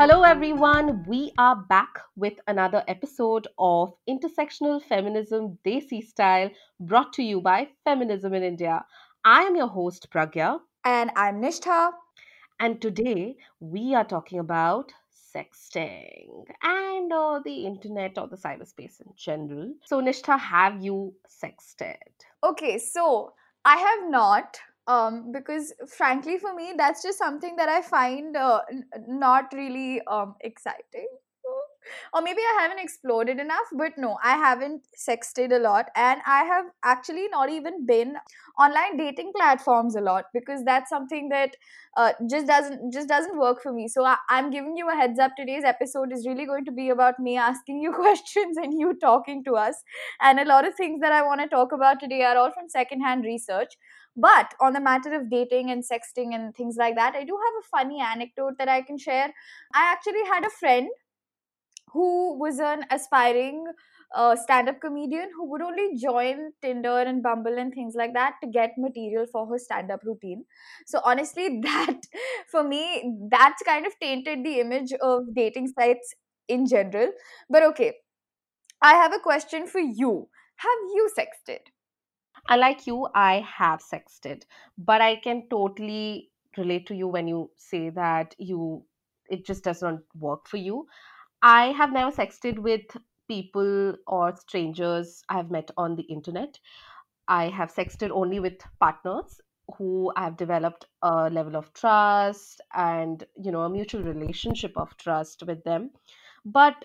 Hello, everyone. We are back with another episode of Intersectional Feminism Desi Style, brought to you by Feminism in India. I am your host, Pragya, And I'm Nishtha. and today we are talking about sexting and the internet or the cyberspace in general. So, Nishtha, have you sexted? Okay, so I have not, because frankly, for me, that's just something that I find not really exciting. Or maybe I haven't explored it enough, but no, I haven't sexted a lot, and I have actually not even been online dating platforms a lot because that's something that just doesn't work for me. So I'm giving you a heads up. Today's episode is really going to be about me asking you questions and you talking to us, and a lot of things that I want to talk about today are all from secondhand research. But on the matter of dating and sexting and things like that, I do have a funny anecdote that I can share. I actually had a friend who was an aspiring stand-up comedian who would only join Tinder and Bumble and things like that to get material for her stand-up routine. So honestly, that for me, that's kind of tainted the image of dating sites in general. But okay, I have a question for you. Have you sexted? Unlike you, I have sexted, but I can totally relate to you when you say that it just does not work for you. I have never sexted with people or strangers I have met on the internet. I have sexted only with partners who I have developed a level of trust and, a mutual relationship of trust with them. But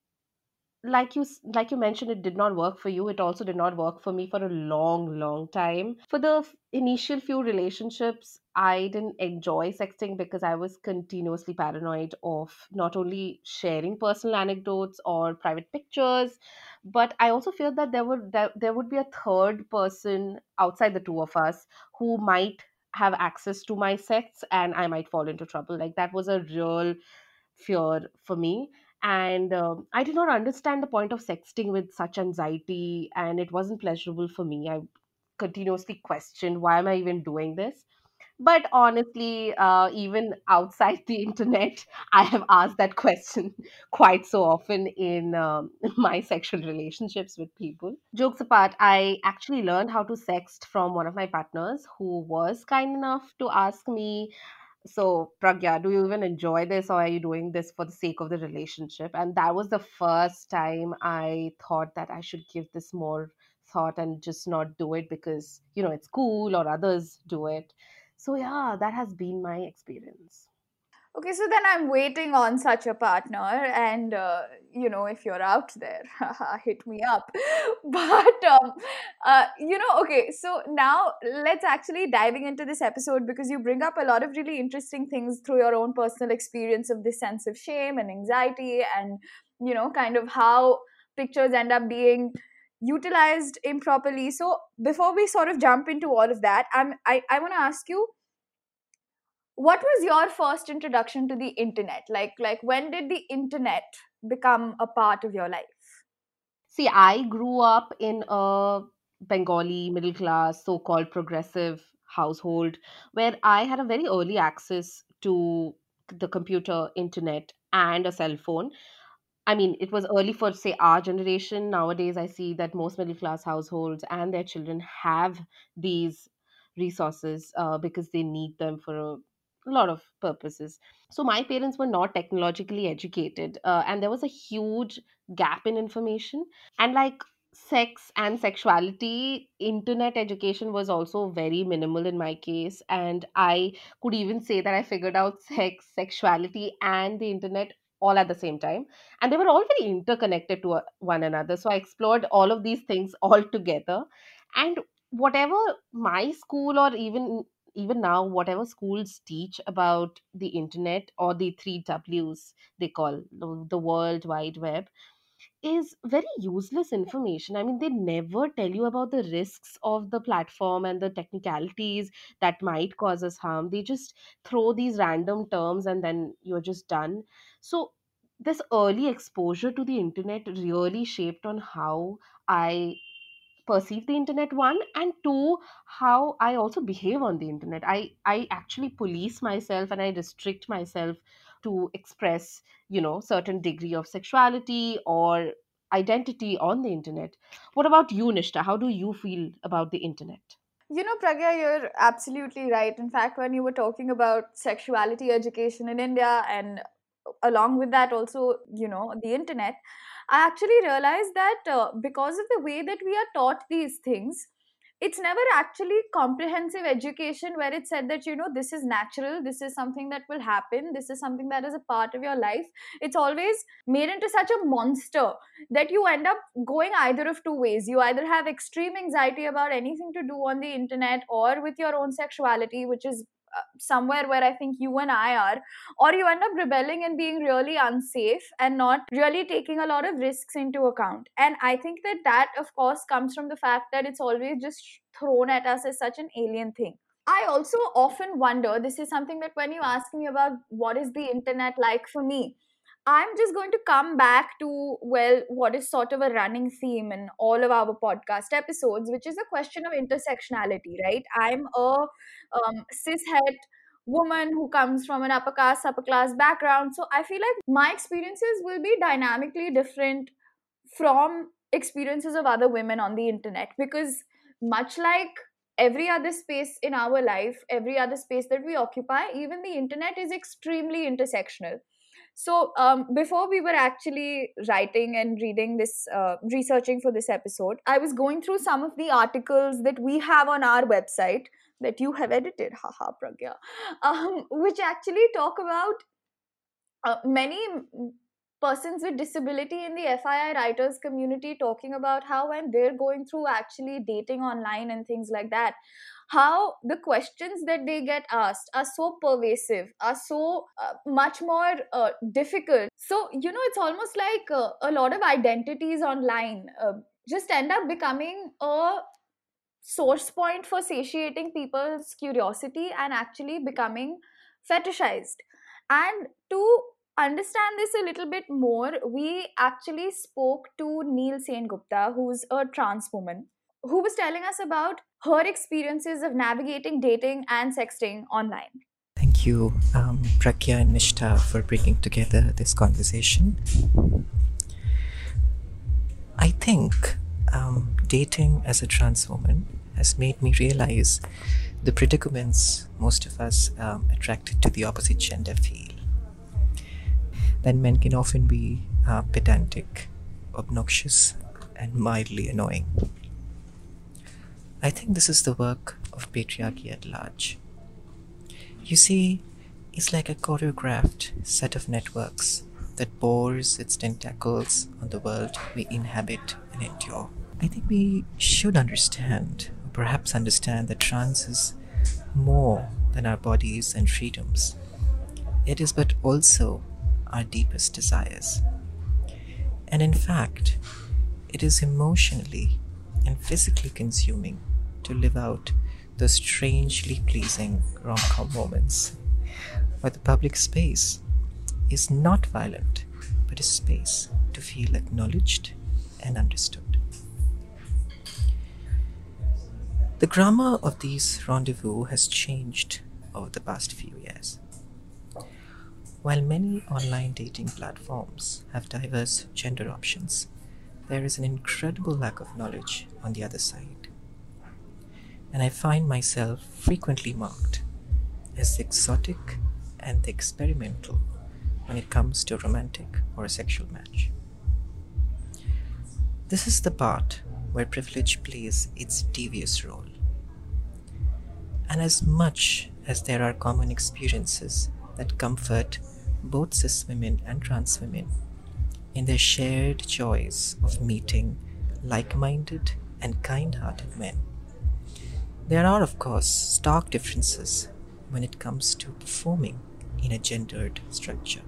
like you mentioned, it did not work for you. It also did not work for me for a long time. For the initial few relationships, I didn't enjoy sexting because I was continuously paranoid of not only sharing personal anecdotes or private pictures, but I also feared that there would be a third person outside the two of us who might have access to my sex and I might fall into trouble. Like, that was a real fear for me. And I did not understand the point of sexting with such anxiety, and it wasn't pleasurable for me. I continuously questioned, why am I even doing this? But honestly, even outside the internet, I have asked that question quite so often in my sexual relationships with people. Jokes apart, I actually learned how to sext from one of my partners who was kind enough to ask me, so, Pragya, do you even enjoy this, or are you doing this for the sake of the relationship? And that was the first time I thought that I should give this more thought and just not do it because, it's cool or others do it. So, yeah, that has been my experience. Okay, so then I'm waiting on such a partner, and if you're out there, hit me up. But okay, so now let's actually diving into this episode because you bring up a lot of really interesting things through your own personal experience of this sense of shame and anxiety, and kind of how pictures end up being utilized improperly. So before we sort of jump into all of that, I want to ask you, what was your first introduction to the internet? Like when did the internet become a part of your life? See, I grew up in a Bengali middle class, so called progressive household where I had a very early access to the computer, internet, and a cell phone. I mean, it was early for, say, our generation. Nowadays, I see that most middle class households and their children have these resources because they need them for a lot of purposes. So, my parents were not technologically educated, and there was a huge gap in information. And like sex and sexuality, internet education was also very minimal in my case. And I could even say that I figured out sex, sexuality, and the internet all at the same time, and they were all very interconnected to one another. So I explored all of these things all together. And whatever my school, or even now, whatever schools teach about the internet, or the three w's they call the world wide web, is very useless information. I mean, they never tell you about the risks of the platform and the technicalities that might cause us harm. They just throw these random terms and then you're just done. So, this early exposure to the internet really shaped on how I perceive the internet, one, and two, how I also behave on the internet. I actually police myself and I restrict myself to express, certain degree of sexuality or identity on the internet. What about you, Nishta? How do you feel about the internet? Pragya, you're absolutely right. In fact, when you were talking about sexuality education in India and along with that also, the internet, I actually realized that because of the way that we are taught these things, it's never actually comprehensive education where it said that, this is natural, this is something that will happen, this is something that is a part of your life. It's always made into such a monster that you end up going either of two ways. You either have extreme anxiety about anything to do on the internet or with your own sexuality, which is somewhere where I think you and I are, or you end up rebelling and being really unsafe and not really taking a lot of risks into account. And I think that of course comes from the fact that it's always just thrown at us as such an alien thing. I also often wonder, this is something that when you ask me about what is the internet like for me, I'm just going to come back to, well, what is sort of a running theme in all of our podcast episodes, which is a question of intersectionality, right? I'm a cishet woman who comes from an upper caste, upper class background. So I feel like my experiences will be dynamically different from experiences of other women on the internet, because much like every other space in our life, every other space that we occupy, even the internet is extremely intersectional. So, before we were actually writing and reading this, researching for this episode, I was going through some of the articles that we have on our website that you have edited, haha, Pragya, which actually talk about many persons with disability in the FII writers community talking about how when they're going through actually dating online and things like that, how the questions that they get asked are so pervasive, are so much more difficult. So, it's almost like a lot of identities online just end up becoming a source point for satiating people's curiosity and actually becoming fetishized. And to understand this a little bit more, we actually spoke to Neil Sen Gupta, who's a trans woman, who was telling us about her experiences of navigating dating and sexting online. Thank you, Pragya and Nishta, for bringing together this conversation. I think dating as a trans woman has made me realize the predicaments most of us attracted to the opposite gender feel. That men can often be pedantic, obnoxious, and mildly annoying. I think this is the work of patriarchy at large. You see, it's like a choreographed set of networks that bores its tentacles on the world we inhabit and endure. I think we should understand, or perhaps understand, that trans is more than our bodies and freedoms. It is but also our deepest desires. And in fact, it is emotionally and physically consuming to live out those strangely pleasing rom-com moments where the public space is not violent, but a space to feel acknowledged and understood. The grammar of these rendezvous has changed over the past few years. While many online dating platforms have diverse gender options, there is an incredible lack of knowledge on the other side. And I find myself frequently marked as the exotic and the experimental when it comes to a romantic or a sexual match. This is the part where privilege plays its devious role. And as much as there are common experiences that comfort both cis women and trans women in their shared joys of meeting like-minded and kind-hearted men, there are, of course, stark differences when it comes to performing in a gendered structure.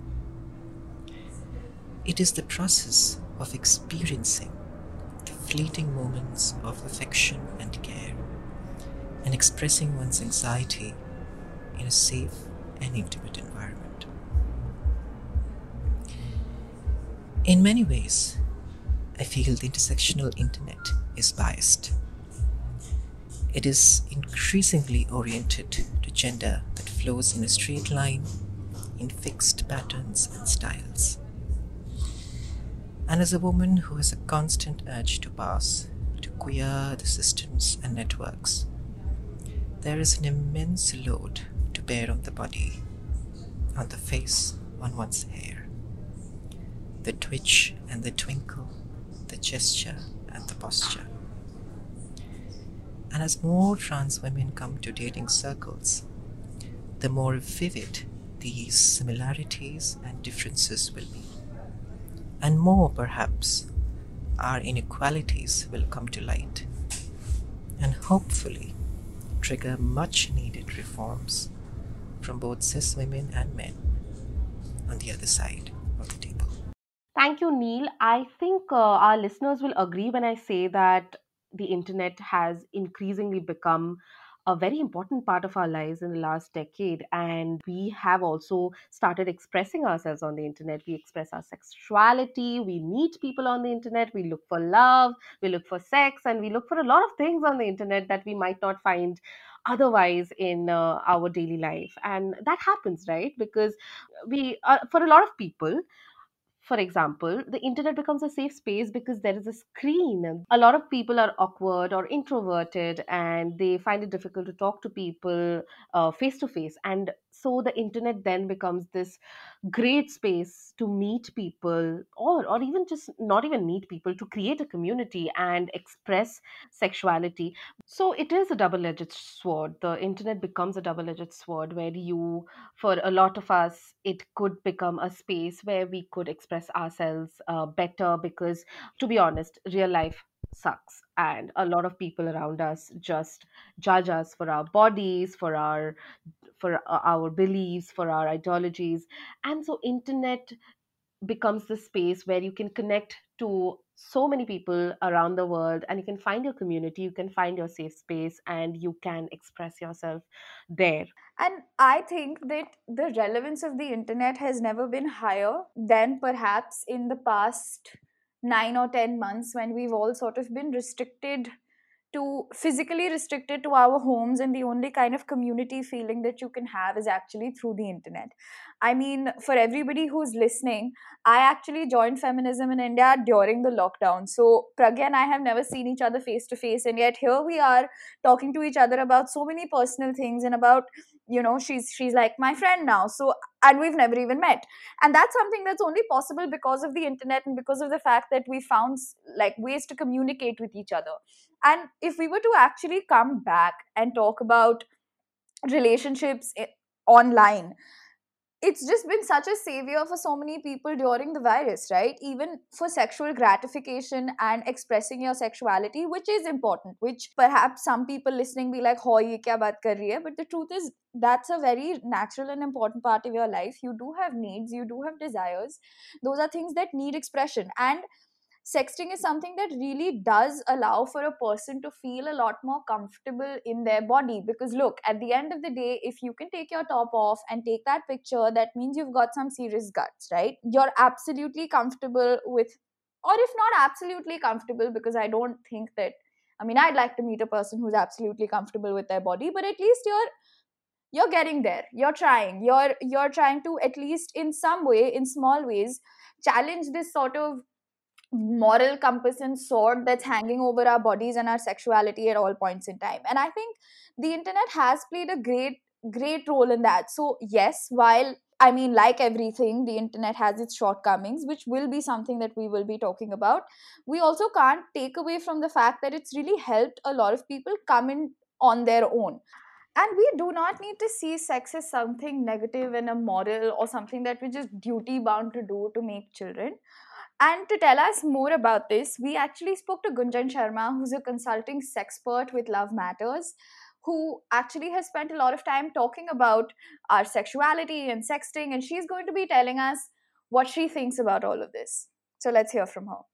It is the process of experiencing the fleeting moments of affection and care and expressing one's anxiety in a safe and intimate environment. In many ways, I feel the intersectional internet is biased. It is increasingly oriented to gender that flows in a straight line in fixed patterns and styles. And as a woman who has a constant urge to pass, to queer the systems and networks, there is an immense load to bear on the body, on the face, on one's hair. The twitch and the twinkle, the gesture and the posture. And as more trans women come to dating circles, the more vivid these similarities and differences will be. And more, perhaps, our inequalities will come to light and hopefully trigger much needed reforms from both cis women and men on the other side of the table. Thank you, Neil. I think our listeners will agree when I say that the internet has increasingly become a very important part of our lives in the last decade. And we have also started expressing ourselves on the internet. We express our sexuality, we meet people on the internet, we look for love, we look for sex, and we look for a lot of things on the internet that we might not find otherwise in our daily life. And that happens, right? Because for a lot of people, for example, the internet becomes a safe space because there is a screen. A lot of people are awkward or introverted and they find it difficult to talk to people face to face. And so the internet then becomes this great space to meet people, or even just not even meet people, to create a community and express sexuality. So it is a double edged sword. The internet becomes a double edged sword where you, for a lot of us, it could become a space where we could express ourselves better because, to be honest, real life sucks. And a lot of people around us just judge us for our bodies, for our beliefs, for our ideologies. And so internet becomes the space where you can connect to so many people around the world, and you can find your community, you can find your safe space, and you can express yourself there. And I think that the relevance of the internet has never been higher than perhaps in the past 9 or 10 months, when we've all sort of been physically restricted to our homes, and the only kind of community feeling that you can have is actually through the internet. I mean, for everybody who's listening, I actually joined feminism in India during the lockdown. So Pragya and I have never seen each other face to face, and yet here we are talking to each other about so many personal things, and about, she's like my friend now. So, and we've never even met. And that's something that's only possible because of the internet, and because of the fact that we found like ways to communicate with each other. And if we were to actually come back and talk about relationships online, it's just been such a savior for so many people during the virus, right? Even for sexual gratification and expressing your sexuality, which is important, which perhaps some people listening be like, "Ho, ye kya baat kar rahi hai?" But the truth is, that's a very natural and important part of your life. You do have needs, you do have desires. Those are things that need expression. And sexting is something that really does allow for a person to feel a lot more comfortable in their body. Because look, at the end of the day, if you can take your top off and take that picture, that means you've got some serious guts, right? You're absolutely comfortable with, or if not absolutely comfortable, because I don't think that, I mean, I'd like to meet a person who's absolutely comfortable with their body, but at least you're getting there. You're trying to, at least in some way, in small ways, challenge this sort of moral compass and sword that's hanging over our bodies and our sexuality at all points in time. And I think the internet has played a great role in that. So yes, while, I mean, like everything, the internet has its shortcomings, which will be something that we will be talking about, we also can't take away from the fact that it's really helped a lot of people come in on their own. And we do not need to see sex as something negative and immoral, or something that we're just duty bound to do to make children. And to tell us more about this, we actually spoke to Gunjan Sharma, who's a consulting sexpert with Love Matters, who actually has spent a lot of time talking about our sexuality and sexting, and she's going to be telling us what she thinks about all of this. So let's hear from her.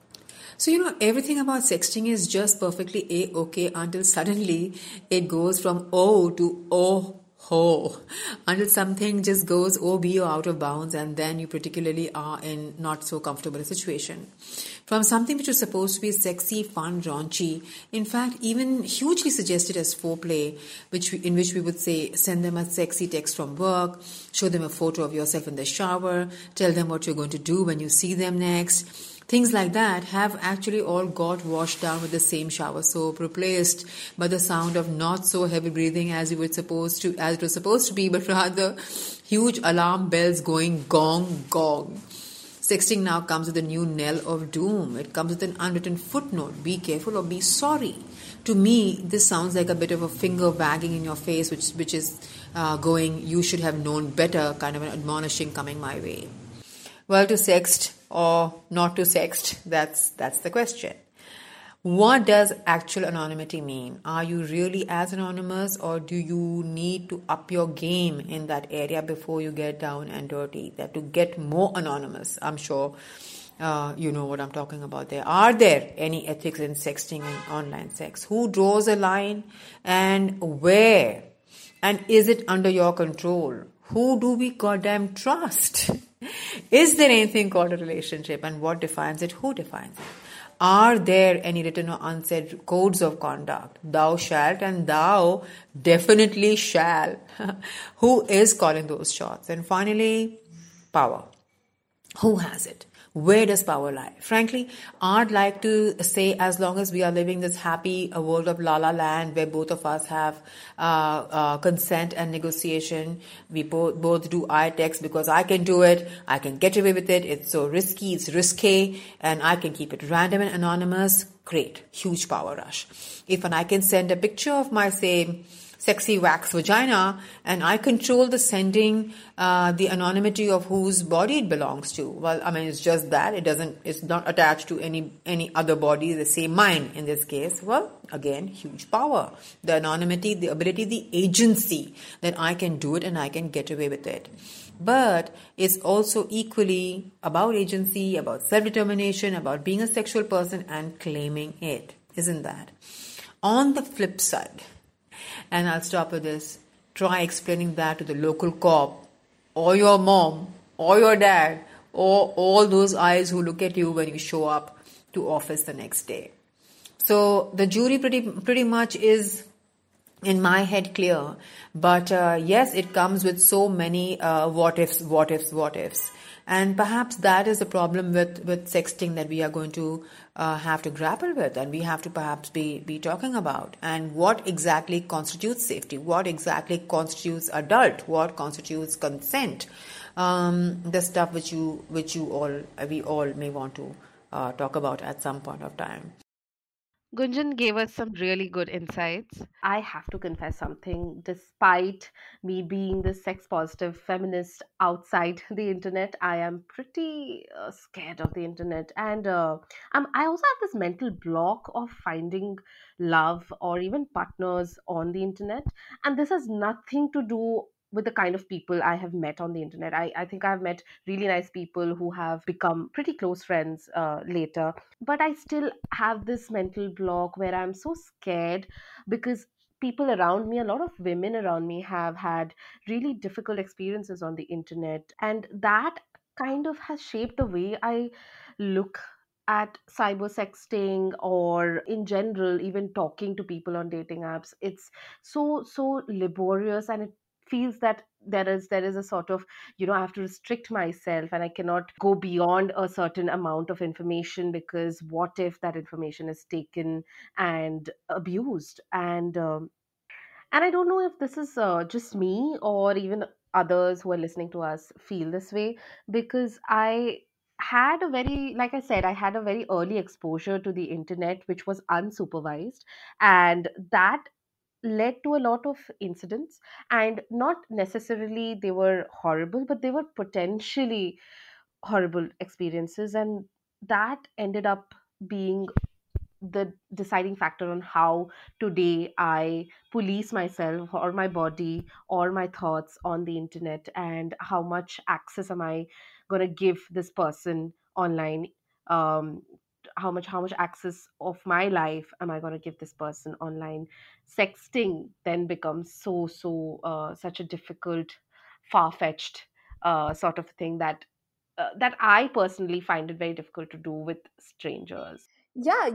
So, everything about sexting is just perfectly A-okay until suddenly it goes from oh to oh Oh, until something just goes OB or out of bounds, and then you particularly are in not so comfortable a situation. From something which was supposed to be sexy, fun, raunchy, in fact, even hugely suggested as foreplay, in which we would say send them a sexy text from work, show them a photo of yourself in the shower, tell them what you're going to do when you see them next. Things like that have actually all got washed down with the same shower soap, replaced by the sound of not so heavy breathing as it was supposed to be, but rather huge alarm bells going gong gong. Sexting now comes with a new knell of doom. It comes with an unwritten footnote: be careful or be sorry. To me, this sounds like a bit of a finger wagging in your face, which is going, you should have known better, kind of an admonishing coming my way. Well, to sext or not to sext, that's the question. What does actual anonymity mean? Are you really as anonymous, or do you need to up your game in that area before you get down and dirty? That to get more anonymous, I'm sure you know what I'm talking about there. Are there any ethics in sexting and online sex? Who draws a line and where? And is it under your control? Who do we goddamn trust? Is there anything called a relationship, and what defines it? Who defines it? Are there any written or unsaid codes of conduct? Thou shalt and thou definitely shall. Who is calling those shots? And finally, power. Who has it? Where does power lie? Frankly, I'd like to say, as long as we are living this happy world of la la land where both of us have consent and negotiation, we both do I text because I can do it, I can get away with it, it's so risky, it's risque, and I can keep it random and anonymous. Great, huge power rush. If I can send a picture of my, say, sexy wax vagina, and I control the sending, the anonymity of whose body it belongs to. Well, I mean, it's just that it's not attached to any other body, the same mine in this case. Well, again, huge power. The anonymity, the ability, the agency that I can do it and I can get away with it. But it's also equally about agency, about self-determination, about being a sexual person and claiming it. Isn't that? On the flip side, and I'll stop with this, try explaining that to the local cop or your mom or your dad or all those eyes who look at you when you show up to office the next day. So the jury pretty much is in my head clear, but yes, it comes with so many what ifs. And perhaps that is the problem with sexting that we are going to have to grapple with, and we have to perhaps be talking about. And what exactly constitutes safety? What exactly constitutes adult? What constitutes consent? The stuff which we all may want to talk about at some point of time. Gunjan gave us some really good insights. I have to confess something. Despite me being the sex positive feminist outside the internet, I am pretty scared of the internet. And I also have this mental block of finding love or even partners on the internet. And this has nothing to do with the kind of people I have met on the internet. I think I've met really nice people who have become pretty close friends later, but I still have this mental block where I'm so scared because people around me, a lot of women around me, have had really difficult experiences on the internet. And that kind of has shaped the way I look at cyber sexting, or in general even talking to people on dating apps. It's so laborious, and it feels that there is a sort of, I have to restrict myself and I cannot go beyond a certain amount of information, because what if that information is taken and abused? And I don't know if this is just me or even others who are listening to us feel this way, because I had a very, like I said, I had a very early exposure to the internet, which was unsupervised. And that led to a lot of incidents, and not necessarily they were horrible, but they were potentially horrible experiences. And that ended up being the deciding factor on how today I police myself or my body or my thoughts on the internet, and how much access am I going to give this person online, um, how much access of my life am I going to give this person online. Sexting then becomes such a difficult, far-fetched sort of thing that I personally find it very difficult to do with strangers. Yeah,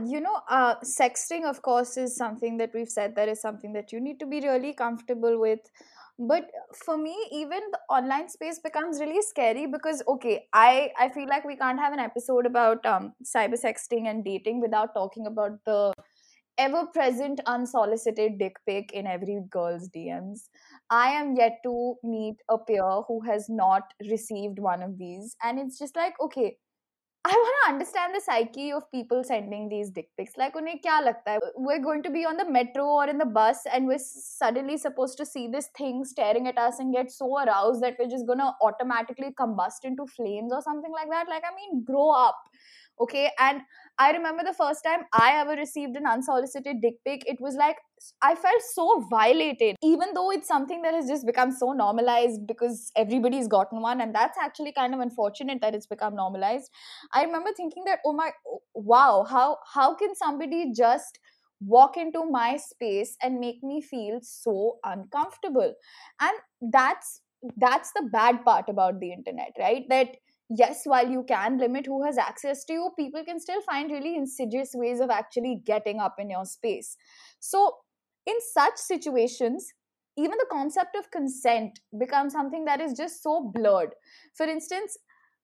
sexting, of course, is something that we've said that is something that you need to be really comfortable with. But for me, even the online space becomes really scary because, okay, I feel like we can't have an episode about cyber sexting and dating without talking about the ever present unsolicited dick pic in every girl's DMs. I am yet to meet a peer who has not received one of these. And it's just like, okay, I want to understand the psyche of people sending these dick pics. Like, unhe kya lagta hai? We're going to be on the metro or in the bus, and we're suddenly supposed to see this thing staring at us and get so aroused that we're just gonna automatically combust into flames or something like that. Like, I mean, grow up. Okay. And I remember the first time I ever received an unsolicited dick pic, it was like I felt so violated, even though it's something that has just become so normalized because everybody's gotten one. And that's actually kind of unfortunate that it's become normalized. I remember thinking that, oh my, wow, how can somebody just walk into my space and make me feel so uncomfortable? And that's the bad part about the internet, right? That yes, while you can limit who has access to you, people can still find really insidious ways of actually getting up in your space. So in such situations, even the concept of consent becomes something that is just so blurred. For instance,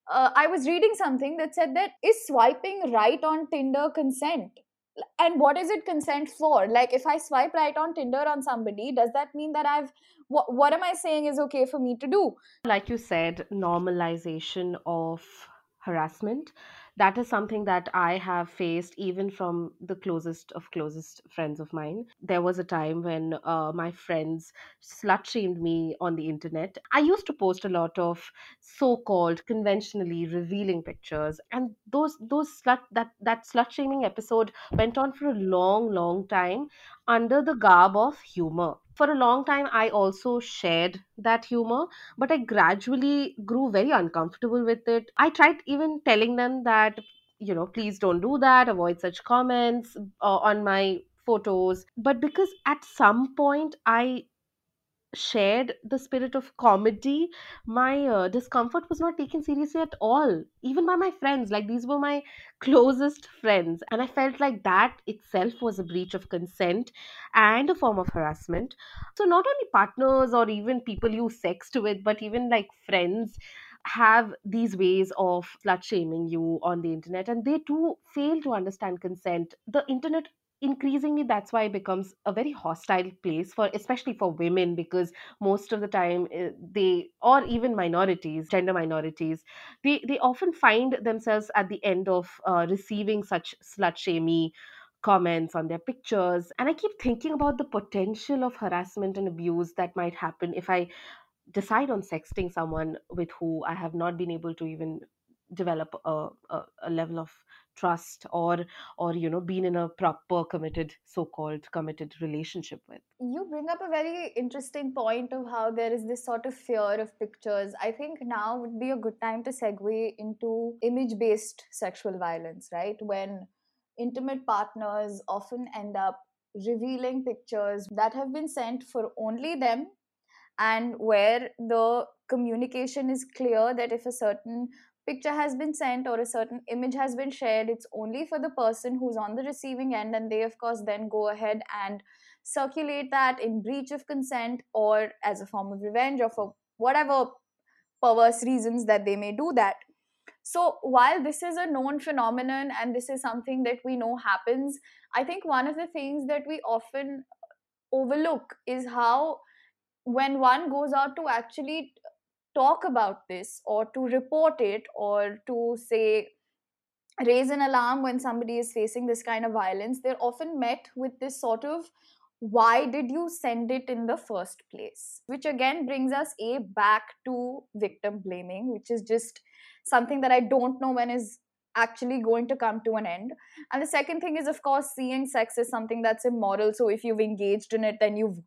I was reading something that said that is swiping right on Tinder consent? And what is it consent for? Like, if I swipe right on Tinder on somebody, does that mean that what am I saying is okay for me to do? Like you said, normalization of harassment, that is something that I have faced even from the closest of closest friends of mine. There was a time when my friends slut shamed me on the internet. I used to post a lot of so-called conventionally revealing pictures, and those that slut shaming episode went on for a long time under the garb of humor. For a long time I also shared that humor, but I gradually grew very uncomfortable with it. I tried even telling them that, please don't do that, avoid such comments on my photos. But because at some point I shared the spirit of comedy, my discomfort was not taken seriously at all, even by my friends. Like, these were my closest friends, and I felt like that itself was a breach of consent and a form of harassment. So, not only partners or even people you sext with, but even like friends have these ways of slut shaming you on the internet, and they too fail to understand consent. The internet, increasingly, that's why it becomes a very hostile place for, especially for women, because most of the time they, or even minorities, gender minorities, they often find themselves at the end of receiving such slut shamey comments on their pictures. And I keep thinking about the potential of harassment and abuse that might happen if I decide on sexting someone with who I have not been able to even develop a level of trust, or been in a proper committed, so-called committed relationship with. You bring up a very interesting point of how there is this sort of fear of pictures. I think now would be a good time to segue into image based sexual violence, right? When intimate partners often end up revealing pictures that have been sent for only them, and where the communication is clear that if a certain picture has been sent or a certain image has been shared, it's only for the person who's on the receiving end, and they of course then go ahead and circulate that in breach of consent or as a form of revenge or for whatever perverse reasons that they may do that. So while this is a known phenomenon and this is something that we know happens, I think one of the things that we often overlook is how, when one goes out to actually talk about this or to report it or to say raise an alarm when somebody is facing this kind of violence, they're often met with this sort of, why did you send it in the first place? Which again brings us back to victim blaming, which is just something that I don't know when is actually going to come to an end. And the second thing is, of course, seeing sex as something that's immoral. So if you've engaged in it, then you've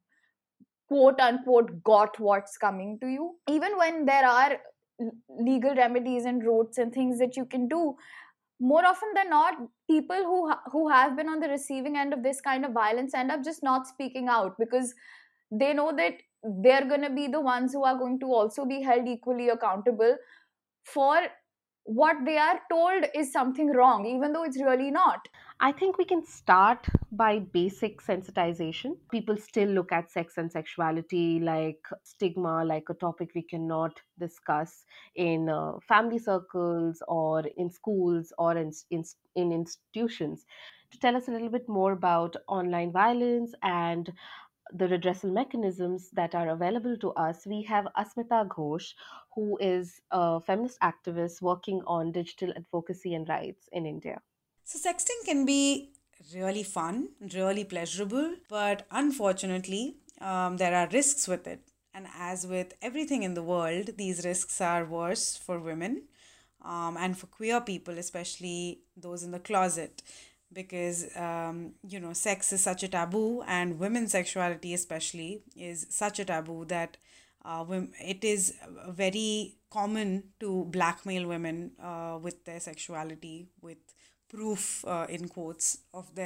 quote unquote got what's coming to you. Even when there are legal remedies and routes and things that you can do, more often than not, people who have been on the receiving end of this kind of violence end up just not speaking out, because they know that they're going to be the ones who are going to also be held equally accountable for what they are told is something wrong, even though it's really not. I think we can start by basic sensitization. People still look at sex and sexuality like stigma, like a topic we cannot discuss in family circles or in schools or in institutions. To tell us a little bit more about online violence and the redressal mechanisms that are available to us, we have Asmita Ghosh, who is a feminist activist working on digital advocacy and rights in India. So, sexting can be really fun, really pleasurable, but unfortunately, there are risks with it. And as with everything in the world, these risks are worse for women and for queer people, especially those in the closet, because sex is such a taboo, and women's sexuality, especially, is such a taboo that it is very common to blackmail women with their sexuality, with proof in quotes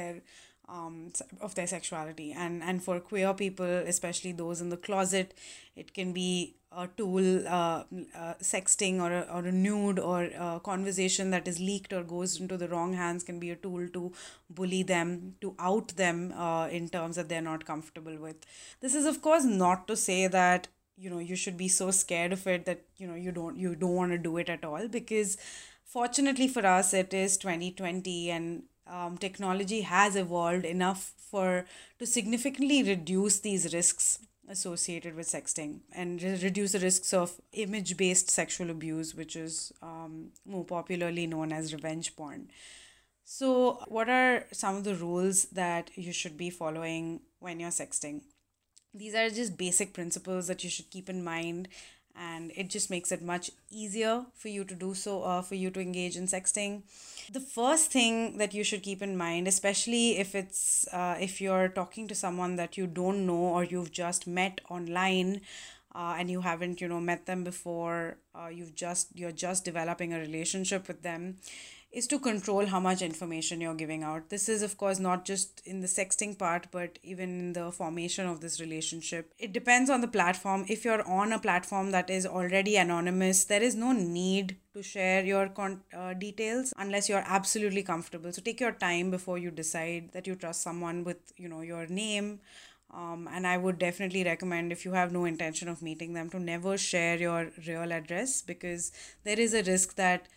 of their sexuality. And for queer people, especially those in the closet, it can be a tool, sexting or a nude or a conversation that is leaked or goes into the wrong hands can be a tool to bully them, to out them in terms that they're not comfortable with. This is of course not to say that you should be so scared of it that you don't want to do it at all, because fortunately for us, it is 2020, and technology has evolved enough to significantly reduce these risks associated with sexting, and reduce the risks of image-based sexual abuse, which is more popularly known as revenge porn. So, what are some of the rules that you should be following when you're sexting? These are just basic principles that you should keep in mind, and it just makes it much easier for you to do so, for you to engage in sexting. The first thing that you should keep in mind, especially if you're talking to someone that you don't know or you've just met online, and you haven't met them before, you're just developing a relationship with them, is to control how much information you're giving out. This is, of course, not just in the sexting part, but even in the formation of this relationship. It depends on the platform. If you're on a platform that is already anonymous, there is no need to share your details unless you're absolutely comfortable. So take your time before you decide that you trust someone with, your name. And I would definitely recommend, if you have no intention of meeting them, to never share your real address, because there is a risk that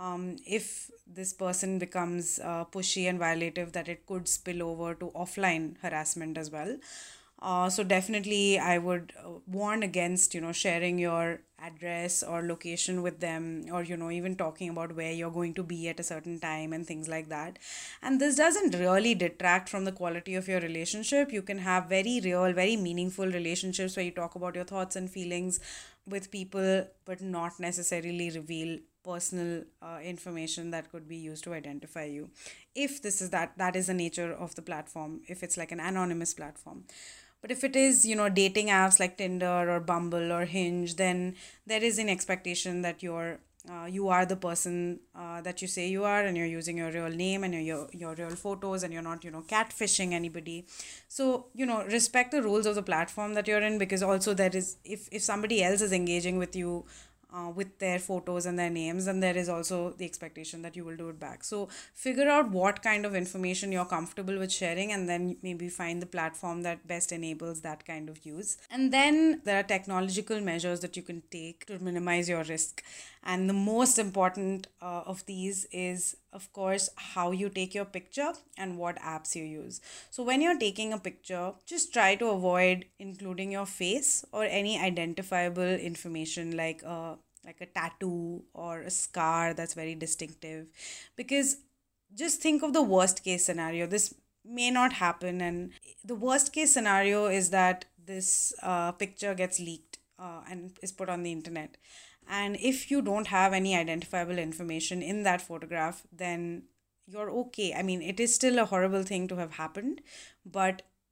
if this person becomes pushy and violative, that it could spill over to offline harassment as well. So definitely I would warn against, sharing your address or location with them, or, even talking about where you're going to be at a certain time and things like that. And this doesn't really detract from the quality of your relationship. You can have very real, very meaningful relationships where you talk about your thoughts and feelings with people, but not necessarily reveal personal information that could be used to identify you, if that is the nature of the platform, if it's like an anonymous platform. But if it is, dating apps like Tinder or Bumble or Hinge, then there is an expectation that you are the person that you say you are, and you're using your real name and your real photos, and you're not, catfishing anybody. So, respect the rules of the platform that you're in, because also there is, if somebody else is engaging with you with their photos and their names, and there is also the expectation that you will do it back. So figure out what kind of information you're comfortable with sharing, and then maybe find the platform that best enables that kind of use. And then there are technological measures that you can take to minimize your risk. And the most important of these is, of course, how you take your picture and what apps you use. So when you're taking a picture, just try to avoid including your face or any identifiable information like a tattoo or a scar that's very distinctive, because just think of the worst case scenario. This may not happen, and the worst case scenario is that this picture gets leaked and is put on the internet. And if you don't have any identifiable information in that photograph, then you're okay. I mean, it is still a horrible thing to have happened, but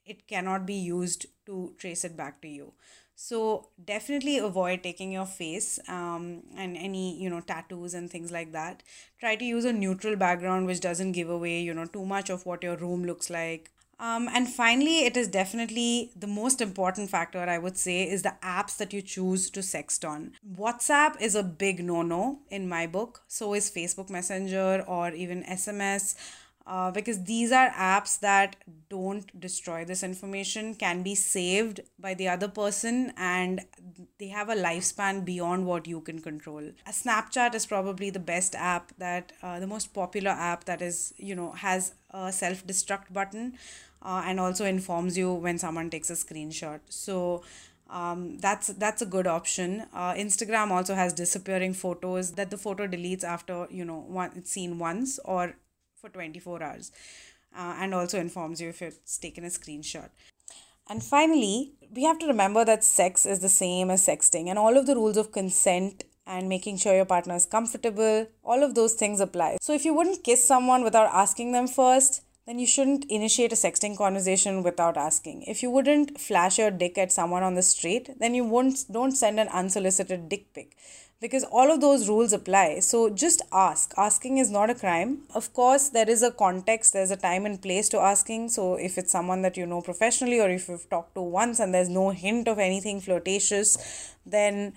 it cannot be used to trace it back to you. So definitely avoid taking your face and any, tattoos and things like that. Try to use a neutral background which doesn't give away, too much of what your room looks like. And finally, it is definitely the most important factor, I would say, is the apps that you choose to sext on. WhatsApp is a big no no in my book. So is Facebook Messenger or even SMS. Because these are apps that don't destroy this information, can be saved by the other person, and they have a lifespan beyond what you can control. A Snapchat is probably the best app that, the most popular app that is, has a self destruct button and also informs you when someone takes a screenshot. So that's a good option. Instagram also has disappearing photos that the photo deletes after it's seen once or for 24 hours, and also informs you if it's taken a screenshot. And finally, we have to remember that sex is the same as sexting, and all of the rules of consent and making sure your partner is comfortable, all of those things apply. So if you wouldn't kiss someone without asking them first, then you shouldn't initiate a sexting conversation without asking. If you wouldn't flash your dick at someone on the street, then don't send an unsolicited dick pic, because all of those rules apply. So just ask. Asking is not a crime. Of course, there is a context, there's a time and place to asking. So if it's someone that you know professionally, or if you've talked to once and there's no hint of anything flirtatious, then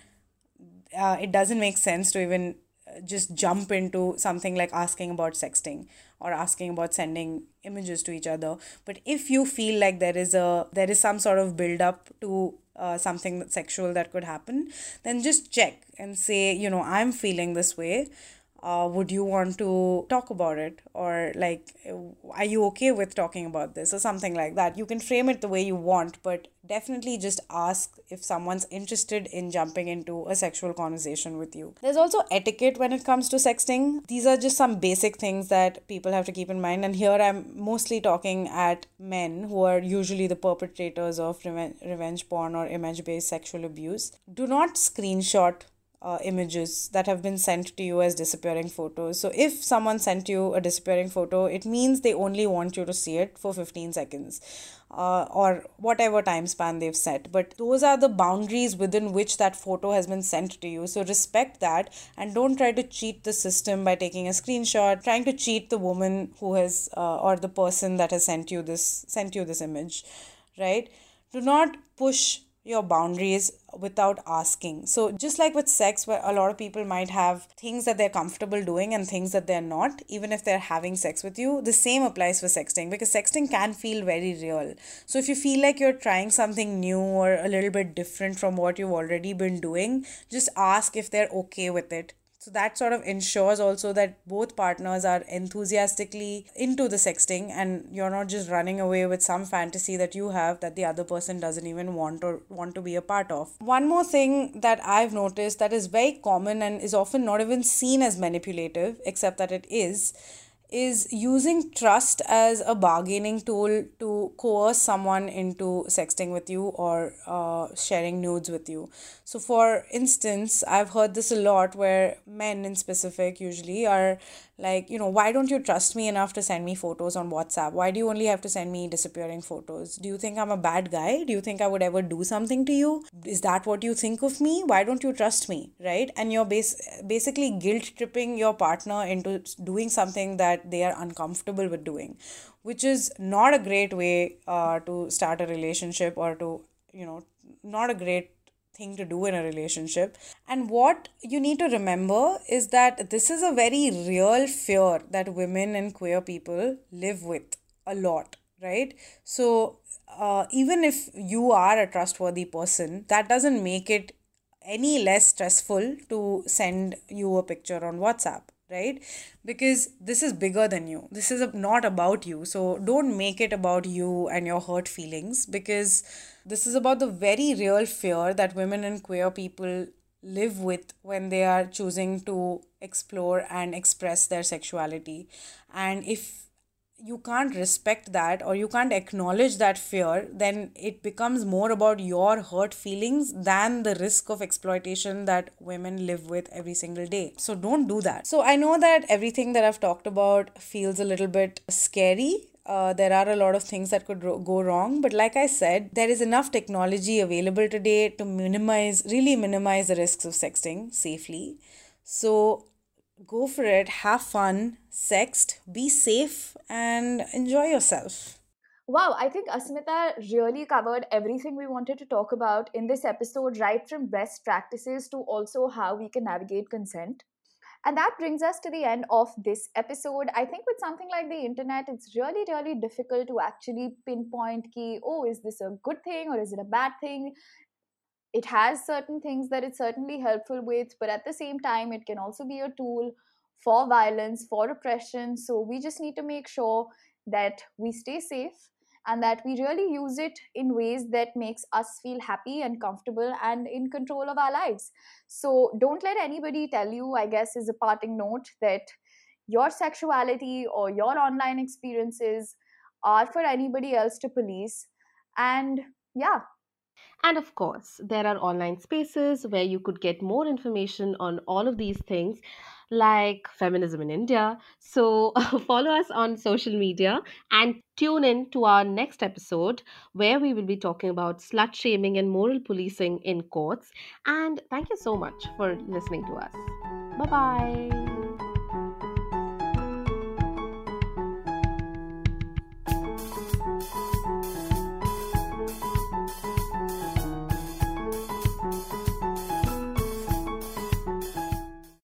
it doesn't make sense to even just jump into something like asking about sexting or asking about sending images to each other. But if you feel like there is some sort of build up to something sexual that could happen, then just check and say, I'm feeling this way. Would you want to talk about it? Or like, are you okay with talking about this? Or something like that. You can frame it the way you want, but definitely just ask if someone's interested in jumping into a sexual conversation with you. There's also etiquette when it comes to sexting. These are just some basic things that people have to keep in mind. And here I'm mostly talking at men who are usually the perpetrators of revenge porn or image-based sexual abuse. Do not screenshot images that have been sent to you as disappearing photos. So if someone sent you a disappearing photo, it means they only want you to see it for 15 seconds or whatever time span they've set. But those are the boundaries within which that photo has been sent to you. So respect that and don't try to cheat the system by taking a screenshot, trying to cheat the woman who has or the person that has sent you this image, right? Do not push your boundaries without asking. So just like with sex, where a lot of people might have things that they're comfortable doing and things that they're not, even if they're having sex with you, the same applies for sexting, because sexting can feel very real. So if you feel like you're trying something new or a little bit different from what you've already been doing, just ask if they're okay with it. So that sort of ensures also that both partners are enthusiastically into the sexting and you're not just running away with some fantasy that you have that the other person doesn't even want to be a part of. One more thing that I've noticed that is very common and is often not even seen as manipulative, except that it is using trust as a bargaining tool to coerce someone into sexting with you or sharing nudes with you. So for instance, I've heard this a lot where men in specific usually are like, why don't you trust me enough to send me photos on WhatsApp? Why do you only have to send me disappearing photos? Do you think I'm a bad guy? Do you think I would ever do something to you? Is that what you think of me? Why don't you trust me, right? And you're basically guilt tripping your partner into doing something that they are uncomfortable with doing, which is not a great way to start a relationship or to, not a great thing to do in a relationship. And what you need to remember is that this is a very real fear that women and queer people live with a lot, right? So even if you are a trustworthy person, that doesn't make it any less stressful to send you a picture on WhatsApp, right? Because this is bigger than you. This is not about you. So don't make it about you and your hurt feelings, because this is about the very real fear that women and queer people live with when they are choosing to explore and express their sexuality. And if you can't respect that or you can't acknowledge that fear, then it becomes more about your hurt feelings than the risk of exploitation that women live with every single day. So don't do that. So I know that everything that I've talked about feels a little bit scary, there are a lot of things that could go wrong. But like I said, there is enough technology available today to really minimize the risks of sexting safely. So go for it, have fun, sext, be safe, and enjoy yourself. Wow, I think Asmita really covered everything we wanted to talk about in this episode, right from best practices to also how we can navigate consent. And that brings us to the end of this episode. I think with something like the internet, it's really, really difficult to actually pinpoint key, oh, is this a good thing or is it a bad thing? It has certain things that it's certainly helpful with, but at the same time, it can also be a tool for violence, for oppression. So we just need to make sure that we stay safe and that we really use it in ways that makes us feel happy and comfortable and in control of our lives. So don't let anybody tell you, I guess, is a parting note, that your sexuality or your online experiences are for anybody else to police. And yeah. And of course, there are online spaces where you could get more information on all of these things, like feminism in India. So, follow us on social media and tune in to our next episode where we will be talking about slut shaming and moral policing in courts. And thank you so much for listening to us. Bye bye.